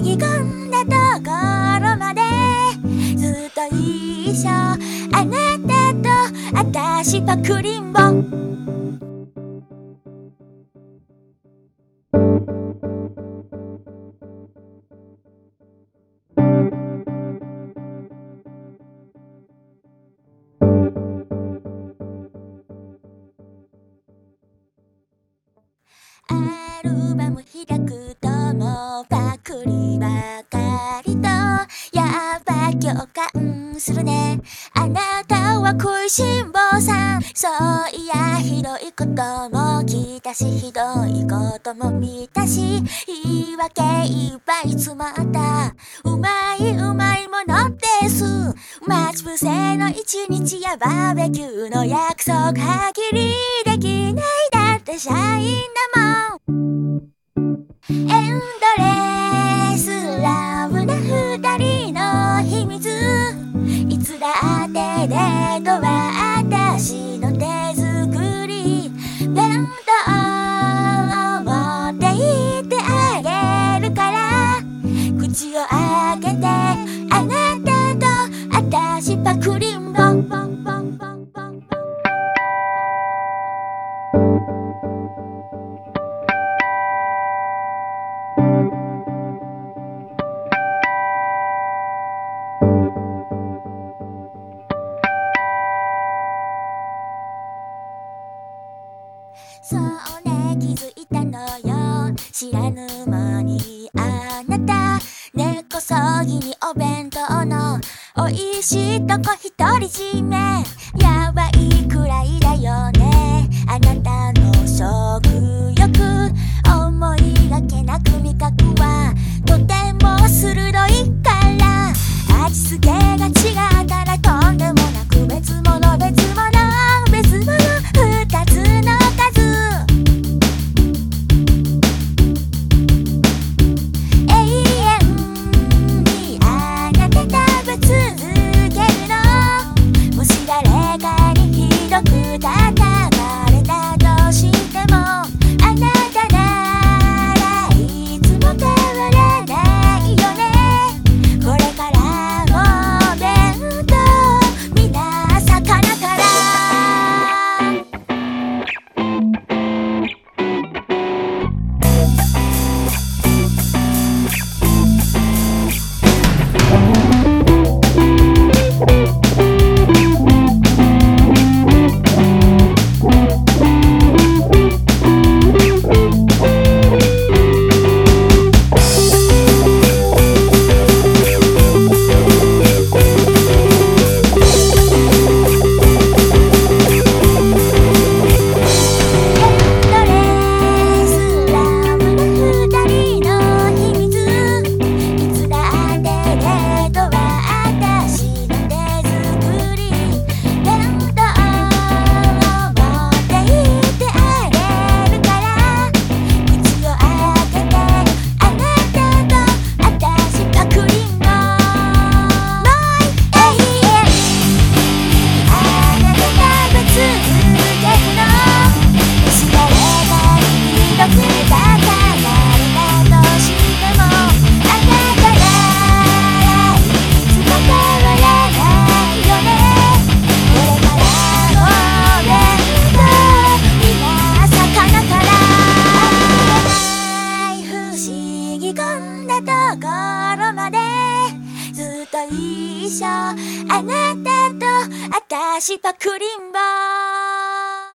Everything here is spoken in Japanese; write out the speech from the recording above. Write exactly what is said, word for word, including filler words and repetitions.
議こんなところまでずっと一緒あなたとあたしパクリンボアルバム開くともうパクリばかりとやっぱ共感するねあなたは食いしん坊さんそういやひどいことも聞いたしひどいことも見たし言い訳いっぱい詰まったうまいうまいものです待ち伏せの一日やバーベキューの約束はっきりできないだって社員だもんエンドレスラブな二人の秘密いつだってデートはあたしの手作り弁当を持って行ってあげるから口を開けてあなたとあたしパクリンボンボンボンボンボンそうね気づいたのよ知らぬ間にあなた根こそぎにお弁当のおいしいとこ独り占めやばいくらいだよねあなたの食欲思いがけなく味覚はとても鋭いから味付けが違ったらとんでもなく別物別物別物二つの数永遠にあなた食べ続けるのもし誰かにひどく叩かれたとしてもあなたならいつも変わらないよねこれからも弁当みんな魚からところまでずっと一緒あなたとあたしパクリンボ